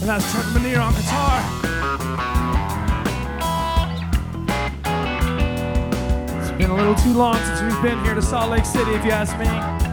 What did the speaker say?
And that's Trevor Manier on guitar. It's been a little too long since we've been here to Salt Lake City, if you ask me.